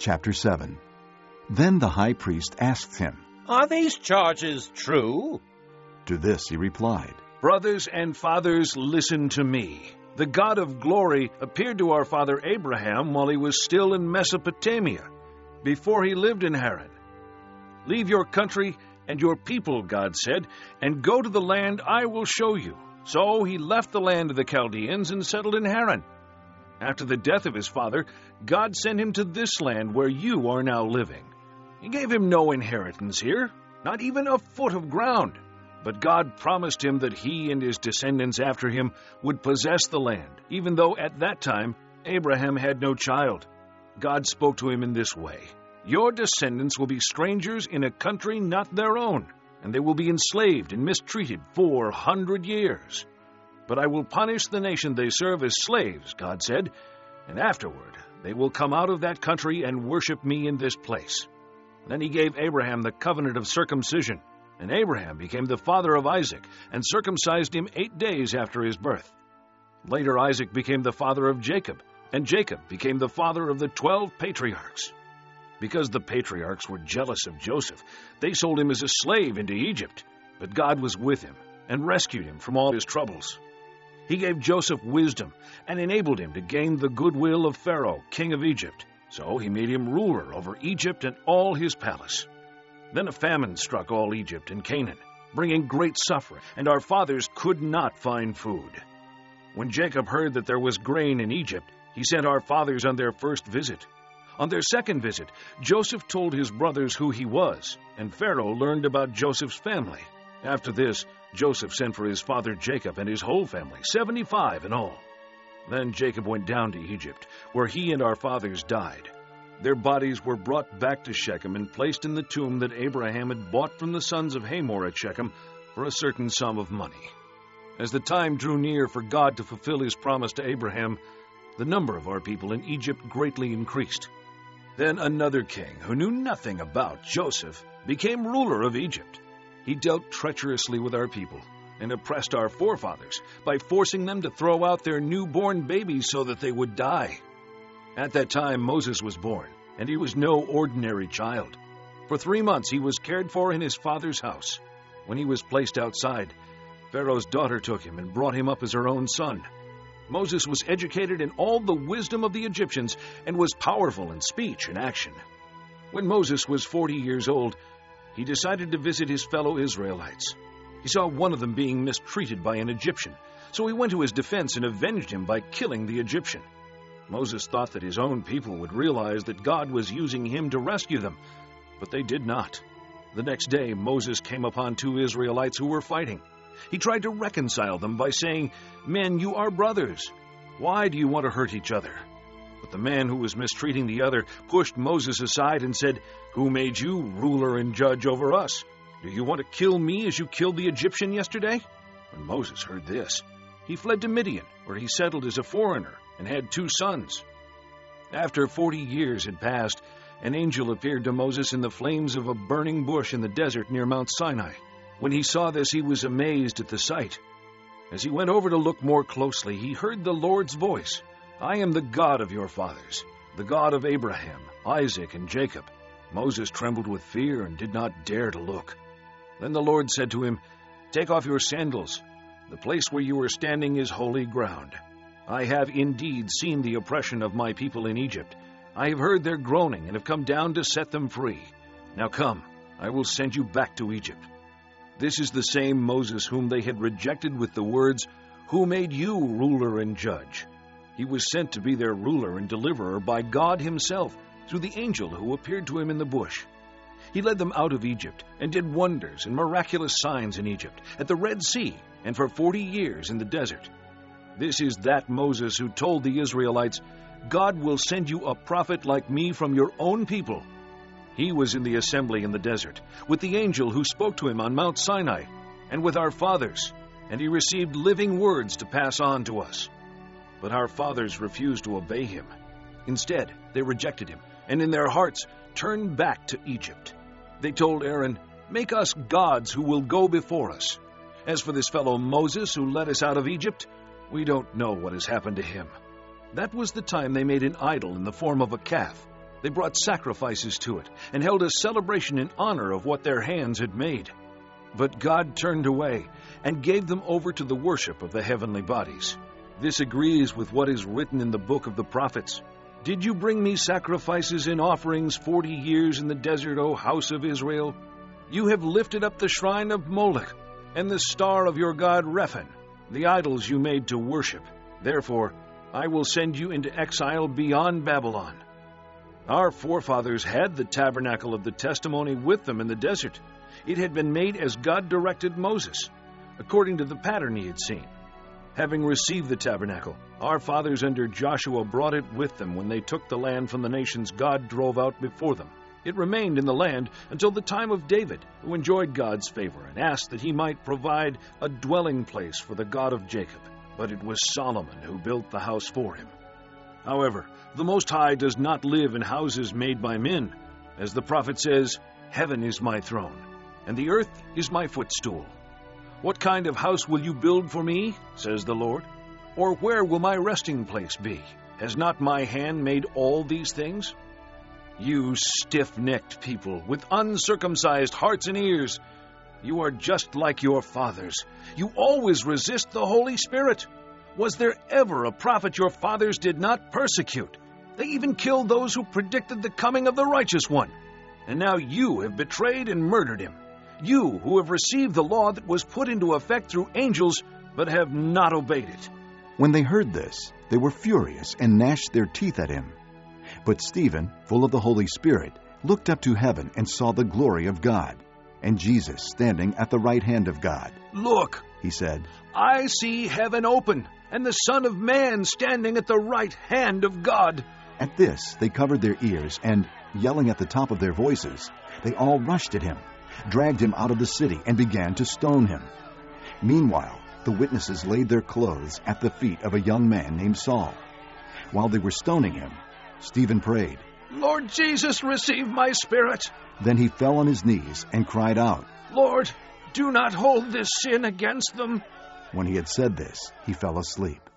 Chapter 7. Then the high priest asked him, "Are these charges true?" To this he replied, "Brothers and fathers, listen to me. The God of glory appeared to our father Abraham while he was still in Mesopotamia, before he lived in Haran. Leave your country and your people, God said, and go to the land I will show you. So he left the land of the Chaldeans and settled in Haran. After the death of his father, God sent him to this land where you are now living. He gave him no inheritance here, not even a foot of ground. But God promised him that he and his descendants after him would possess the land, even though at that time Abraham had no child. God spoke to him in this way: Your descendants will be strangers in a country not their own, and they will be enslaved and mistreated 400 years. But I will punish the nation they serve as slaves, God said, and afterward they will come out of that country and worship me in this place. Then he gave Abraham the covenant of circumcision, and Abraham became the father of Isaac, and circumcised him 8 days after his birth. Later Isaac became the father of Jacob, and Jacob became the father of the 12 patriarchs. Because the patriarchs were jealous of Joseph, they sold him as a slave into Egypt, but God was with him and rescued him from all his troubles. He gave Joseph wisdom and enabled him to gain the goodwill of Pharaoh, king of Egypt. So he made him ruler over Egypt and all his palace. Then a famine struck all Egypt and Canaan, bringing great suffering, and our fathers could not find food. When Jacob heard that there was grain in Egypt, he sent our fathers on their first visit. On their second visit, Joseph told his brothers who he was, and Pharaoh learned about Joseph's family. After this, Joseph sent for his father Jacob and his whole family, 75 in all. Then Jacob went down to Egypt, where he and our fathers died. Their bodies were brought back to Shechem and placed in the tomb that Abraham had bought from the sons of Hamor at Shechem for a certain sum of money. As the time drew near for God to fulfill his promise to Abraham, the number of our people in Egypt greatly increased. Then another king, who knew nothing about Joseph, became ruler of Egypt. He dealt treacherously with our people and oppressed our forefathers by forcing them to throw out their newborn babies so that they would die. At that time Moses was born, and he was no ordinary child. For 3 months he was cared for in his father's house. When he was placed outside, Pharaoh's daughter took him and brought him up as her own son. Moses was educated in all the wisdom of the Egyptians and was powerful in speech and action. When Moses was 40 years old, he decided to visit his fellow Israelites. He saw one of them being mistreated by an Egyptian, so he went to his defense and avenged him by killing the Egyptian. Moses thought that his own people would realize that God was using him to rescue them, but they did not. The next day, Moses came upon 2 Israelites who were fighting. He tried to reconcile them by saying, "Men, you are brothers. Why do you want to hurt each other?" But the man who was mistreating the other pushed Moses aside and said, "Who made you ruler and judge over us? Do you want to kill me as you killed the Egyptian yesterday?" When Moses heard this, he fled to Midian, where he settled as a foreigner and had 2 sons. After 40 years had passed, an angel appeared to Moses in the flames of a burning bush in the desert near Mount Sinai. When he saw this, he was amazed at the sight. As he went over to look more closely, he heard the Lord's voice, "I am the God of your fathers, the God of Abraham, Isaac, and Jacob." Moses trembled with fear and did not dare to look. Then the Lord said to him, "Take off your sandals. The place where you are standing is holy ground. I have indeed seen the oppression of my people in Egypt. I have heard their groaning and have come down to set them free. Now come, I will send you back to Egypt." This is the same Moses whom they had rejected with the words, "Who made you ruler and judge?" He was sent to be their ruler and deliverer by God himself through the angel who appeared to him in the bush. He led them out of Egypt and did wonders and miraculous signs in Egypt, at the Red Sea, and for 40 years in the desert. This is that Moses who told the Israelites, "God will send you a prophet like me from your own people." He was in the assembly in the desert, with the angel who spoke to him on Mount Sinai, and with our fathers, and he received living words to pass on to us. But our fathers refused to obey him. Instead, they rejected him, and in their hearts turned back to Egypt. They told Aaron, "Make us gods who will go before us. As for this fellow Moses who led us out of Egypt, we don't know what has happened to him." That was the time they made an idol in the form of a calf. They brought sacrifices to it and held a celebration in honor of what their hands had made. But God turned away and gave them over to the worship of the heavenly bodies. This agrees with what is written in the book of the prophets. Did you bring me sacrifices and offerings 40 years in the desert, O house of Israel? You have lifted up the shrine of Moloch and the star of your god Rephan, the idols you made to worship. Therefore, I will send you into exile beyond Babylon. Our forefathers had the tabernacle of the testimony with them in the desert. It had been made as God directed Moses, according to the pattern he had seen. Having received the tabernacle, our fathers under Joshua brought it with them when they took the land from the nations God drove out before them. It remained in the land until the time of David, who enjoyed God's favor and asked that he might provide a dwelling place for the God of Jacob. But it was Solomon who built the house for him. However, the Most High does not live in houses made by men. As the prophet says, "Heaven is my throne, and the earth is my footstool." What kind of house will you build for me, says the Lord? Or where will my resting place be? Has not my hand made all these things? You stiff-necked people, with uncircumcised hearts and ears, you are just like your fathers. You always resist the Holy Spirit. Was there ever a prophet your fathers did not persecute? They even killed those who predicted the coming of the Righteous One. And now you have betrayed and murdered him. You who have received the law that was put into effect through angels, but have not obeyed it. When they heard this, they were furious and gnashed their teeth at him. But Stephen, full of the Holy Spirit, looked up to heaven and saw the glory of God, and Jesus standing at the right hand of God. "Look," he said, "I see heaven open, and the Son of Man standing at the right hand of God." At this, they covered their ears, and, yelling at the top of their voices, they all rushed at him, dragged him out of the city, and began to stone him. Meanwhile, the witnesses laid their clothes at the feet of a young man named Saul. While they were stoning him, Stephen prayed, "Lord Jesus, receive my spirit." Then he fell on his knees and cried out, "Lord, do not hold this sin against them." When he had said this, he fell asleep.